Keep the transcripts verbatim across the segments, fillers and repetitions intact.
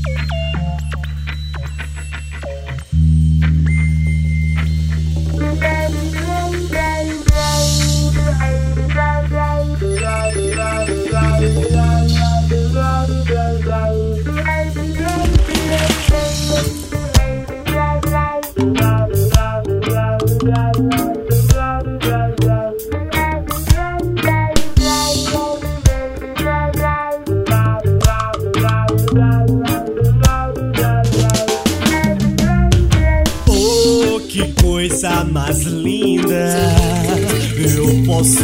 Oh, que coisa mais linda eu posso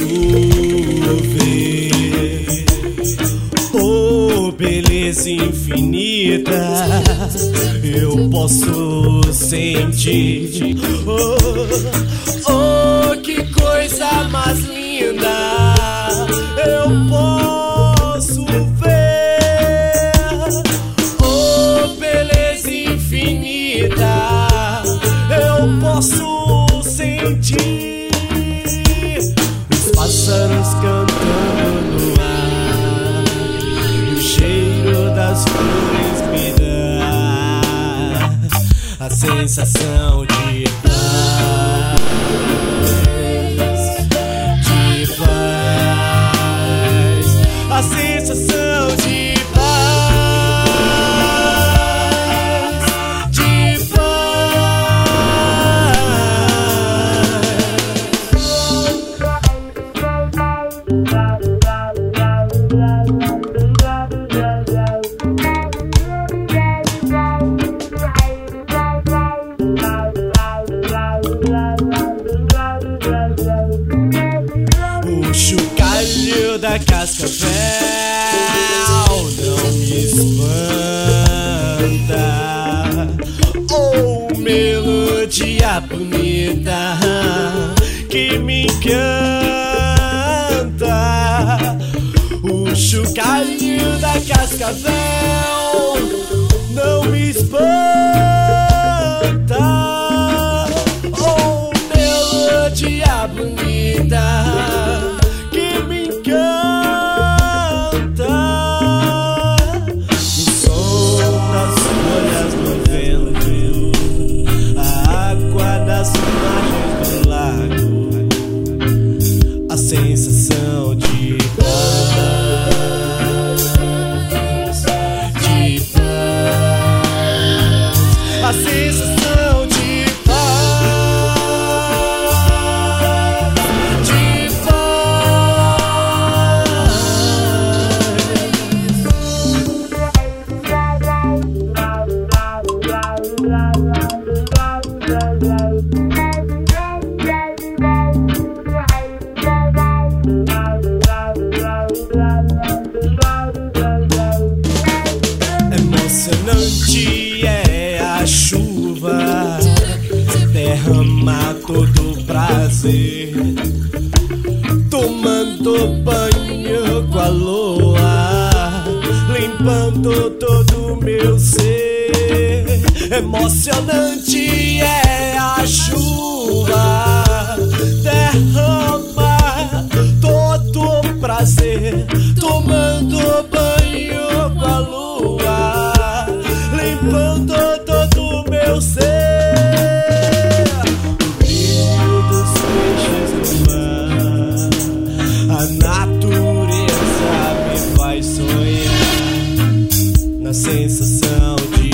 ver. Oh, beleza infinita eu posso sentir. Oh, oh, que coisa mais linda eu posso ver. Oh, beleza infinita eu posso sentir. Os pássaros cantando no ar, o cheiro das flores me dá a sensação de paz, de paz, a sensação de o chocalho da cascavel não me espanta. Oh, melodia bonita que me encanta. O chocalho da cascavel não me espanta. Oh, melodia bonita que me encanta. O som das folhas no vento, a água das margens do lago, a sensação de paz, de paz, a sensação de emocionante é a chuva, derrama todo o prazer, tomando banho com a lua, limpando todo o meu ser. Emocionante é a chuva, derrama todo o prazer, tomando banho com a lua, limpando todo o meu ser. O brilho dos peixes no mar, a natureza me faz sonhar na sensação de